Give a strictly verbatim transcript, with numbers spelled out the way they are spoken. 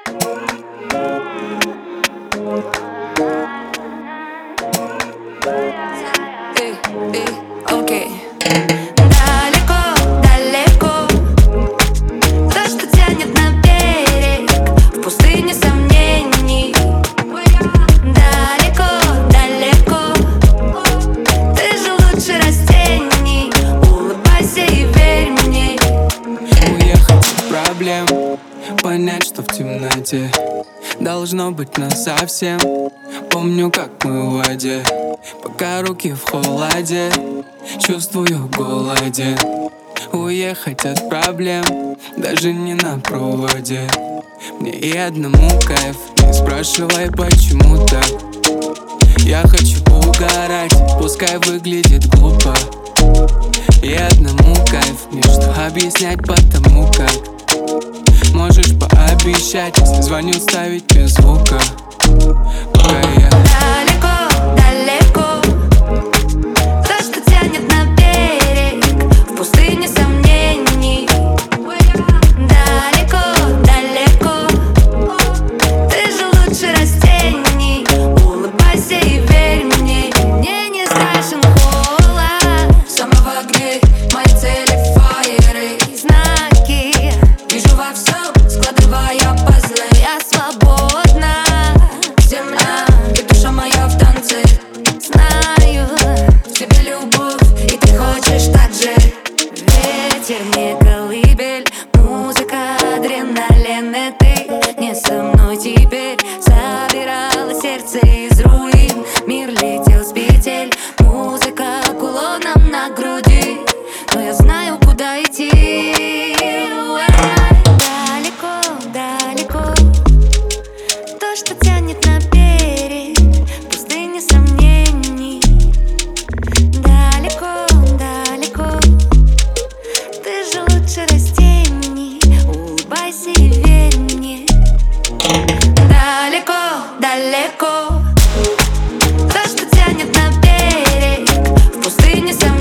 Эй, эй, окей. Далеко, далеко, то, что тянет на берег, в пустыне сомнений. Далеко, далеко, ты же лучше растений. Улыбайся и верь мне. Уехать от проблем, понять, что в темноте должно быть насовсем. Помню, как мы в воде, пока руки в холоде, чувствую голоден. Уехать от проблем, даже не на проводе. Мне и одному кайф, не спрашивай, почему так. Я хочу угорать, пускай выглядит глупо. И одному кайф, мне что объяснять, потому как можешь пообещать, если звоню, ставить без звука. Пока я далеко, далеко, то, что тянет на берег, в пустыне сомнений. Далеко, далеко, ты же лучше растений. Улыбайся и верь мне. Мне не страшен холод, сама в огне, мои цели фаеры, знаки. Вижу во всем, складывая пазлы. Я свободна, земля, и душа моя в танце. Знаю, в тебе любовь, и ты хочешь так же. Ветер мне колыбель, музыка, адреналин. И ты не со мной теперь. Собирала сердце из руин, мир летел с петель. Музыка кулоном на груди, но я знаю, куда идти. Далеко, далеко, то, что тянет на берег, в пустыне сомнений. Далеко, далеко, ты же лучше растений. Улыбайся и верь мне. Далеко, далеко, то, что тянет на берег, в пустыне сомнений.